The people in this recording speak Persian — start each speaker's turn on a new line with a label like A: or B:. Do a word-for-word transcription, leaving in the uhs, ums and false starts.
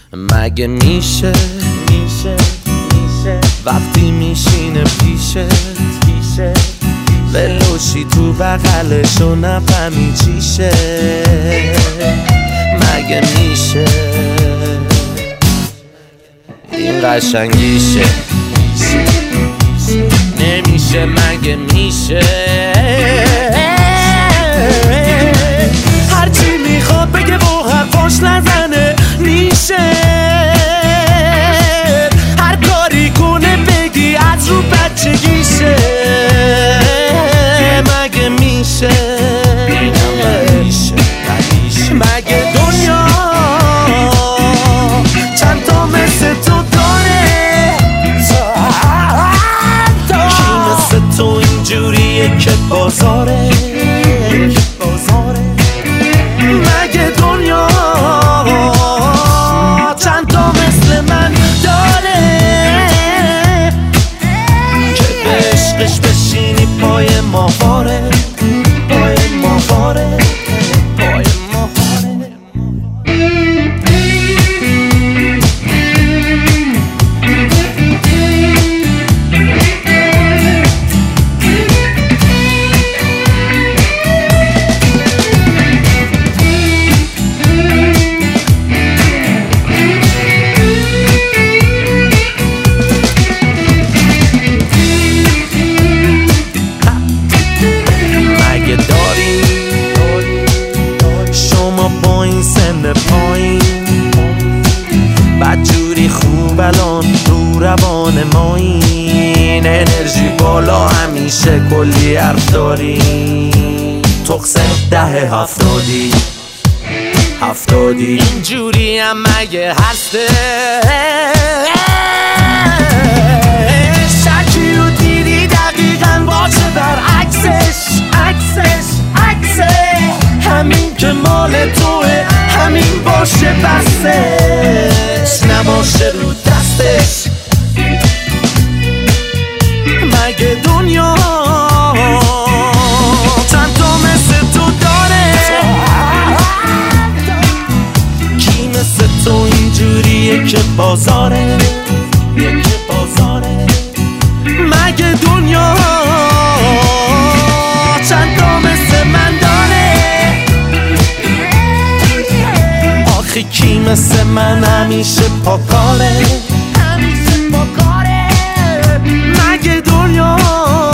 A: مگه میشه میشه میشه وقتی میشینه پیشه پیشه ولوشی تو بغلشو نفهمی چیشه مگه میشه این قشنگیشه نمیشه مگه میشه هرچی میخواد بگه و حرفاش نزنه میشه هر کاری کنه بگی از رو بچگیشه مگه میشه مگه دنیا چند تا مثل تو داره کی مثل تو اینجوریه که بازاره مگه دنیا چند تا مثل من داره که به عشقش بشینی پای ماهواره پای ماهواره پای ماهواره پایین بدجوری خوب الان رو روان ما این انرژی بالا همیشه کلی حرف داریم تقصه ده هفتادی هفتادی اینجوری هم مگه هسته شکی رو دیدی دقیقا باشه برعکسش عکسش عکسه همین که مال توه همین باشه بستش نباشه رو دستش مگه دنیا چند تا مثل تو داره کی مثل تو اینجوریه که بازاره که بازاره مگه دنیا چند تا مثل من داره آخه کی مثل من همیشه پاکاره همیشه پاکاره مگه دنیا